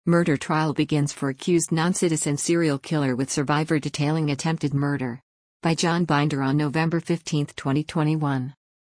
Murder trial begins for accused non-citizen serial killer with survivor detailing attempted murder. By John Binder on November 15, 2021.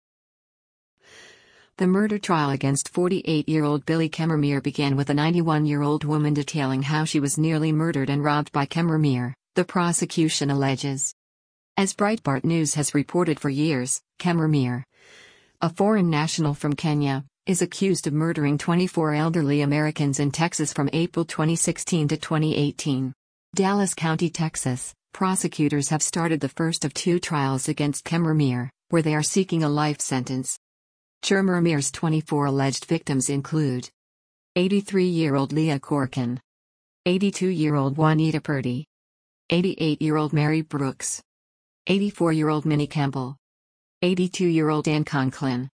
The murder trial against 48-year-old Billy Kemmermeer began with a 91-year-old woman detailing how she was nearly murdered and robbed by Kemmermeer, the prosecution alleges. As Breitbart News has reported for years, Kemmermeer, a foreign national from Kenya, is accused of murdering 24 elderly Americans in Texas from April 2016 to 2018. Dallas County, Texas, prosecutors have started the first of two trials against Kemmermeer, where they are seeking a life sentence. Kemmermeer's 24 alleged victims include 83-year-old Leah Corkin, 82-year-old Juanita Purdy, 88-year-old Mary Brooks, 84-year-old Minnie Campbell, 82-year-old Ann Conklin,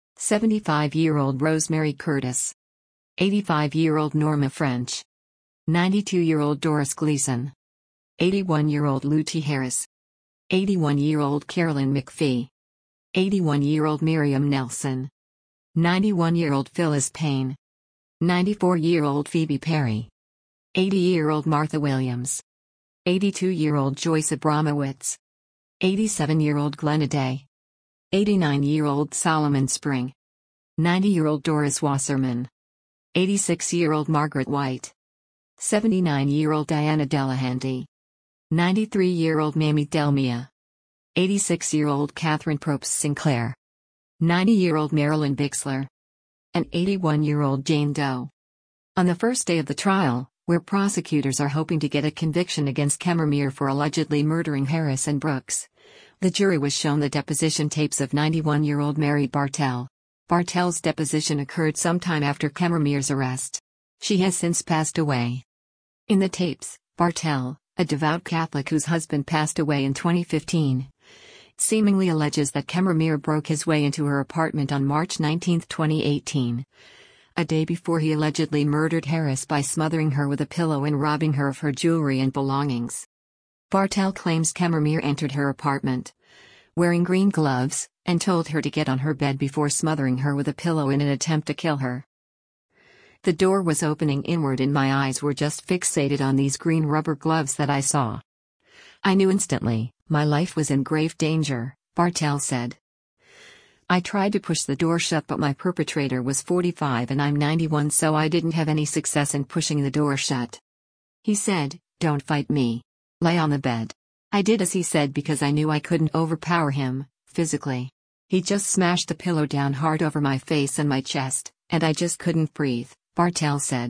75-year-old Rosemary Curtis, 85-year-old Norma French, 92-year-old Doris Gleason, 81-year-old Lutie Harris, 81-year-old Carolyn McPhee, 81-year-old Miriam Nelson, 91-year-old Phyllis Payne, 94-year-old Phoebe Perry, 80-year-old Martha Williams, 82-year-old Joyce Abramowitz, 87-year-old Glenna Day, 89-year-old Solomon Spring, 90-year-old Doris Wasserman, 86-year-old Margaret White, 79-year-old Diana Delahanty, 93-year-old Mamie Delmia, 86-year-old Catherine Probst Sinclair, 90-year-old Marilyn Bixler, and 81-year-old Jane Doe. On the first day of the trial, where prosecutors are hoping to get a conviction against Kemmermeer for allegedly murdering Harris and Brooks, the jury was shown the deposition tapes of 91-year-old Mary Bartell. Bartell's deposition occurred sometime after Kemmermeer's arrest. She has since passed away. In the tapes, Bartell, a devout Catholic whose husband passed away in 2015, seemingly alleges that Kemmermeer broke his way into her apartment on March 19, 2018, a day before he allegedly murdered Harris by smothering her with a pillow and robbing her of her jewelry and belongings. Bartell claims Kemmermeer entered her apartment, wearing green gloves, and told her to get on her bed before smothering her with a pillow in an attempt to kill her. The door was opening inward and my eyes were just fixated on these green rubber gloves that I saw. I knew instantly, my life was in grave danger, Bartell said. I tried to push the door shut but my perpetrator was 45 and I'm 91 so I didn't have any success in pushing the door shut. He said, "Don't fight me. Lay on the bed." I did as he said because I knew I couldn't overpower him, physically. He just smashed the pillow down hard over my face and my chest, and I just couldn't breathe, Bartell said.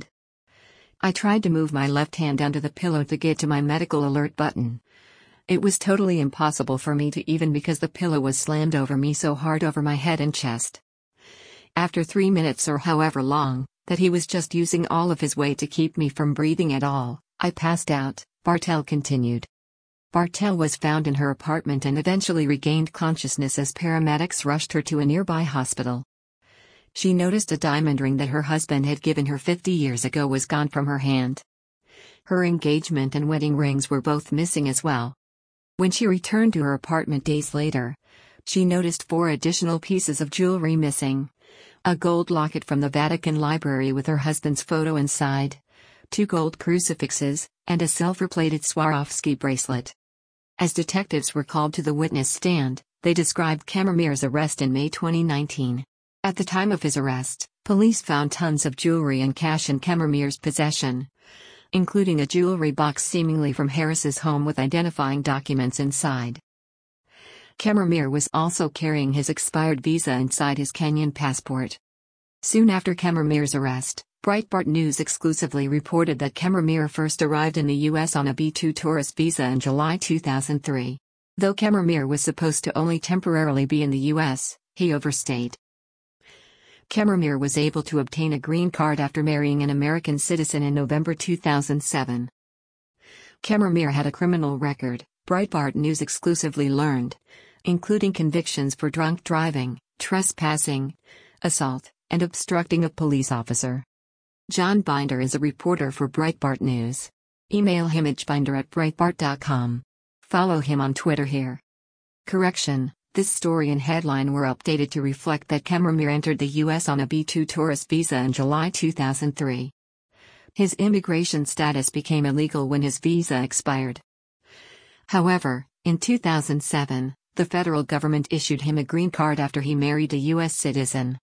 I tried to move my left hand under the pillow to get to my medical alert button. It was totally impossible for me to even because the pillow was slammed over me so hard over my head and chest. After 3 minutes or however long, that he was just using all of his weight to keep me from breathing at all, I passed out, Bartell continued. Bartell was found in her apartment and eventually regained consciousness as paramedics rushed her to a nearby hospital. She noticed a diamond ring that her husband had given her 50 years ago was gone from her hand. Her engagement and wedding rings were both missing as well. When she returned to her apartment days later, she noticed 4 additional pieces of jewelry missing: a gold locket from the Vatican Library with her husband's photo inside, 2 gold crucifixes, and a silver-plated Swarovski bracelet. As detectives were called to the witness stand, they described Kemmermeer's arrest in May 2019. At the time of his arrest, police found tons of jewelry and cash in Kemmermeer's possession, including a jewelry box seemingly from Harris's home with identifying documents inside. Kemmermeer was also carrying his expired visa inside his Kenyan passport. Soon after Kemmermeer's arrest, Breitbart News exclusively reported that Kemmermeer first arrived in the U.S. on a B-2 tourist visa in July 2003. Though Kemmermeer was supposed to only temporarily be in the U.S., he overstayed. Kemmermeer was able to obtain a green card after marrying an American citizen in November 2007. Kemmermeer had a criminal record, Breitbart News exclusively learned, including convictions for drunk driving, trespassing, assault, and obstructing a police officer. John Binder is a reporter for Breitbart News. Email him at binder@breitbart.com. Follow him on Twitter here. Correction, this story and headline were updated to reflect that Kemmermeer entered the U.S. on a B-2 tourist visa in July 2003. His immigration status became illegal when his visa expired. However, in 2007, the federal government issued him a green card after he married a U.S. citizen.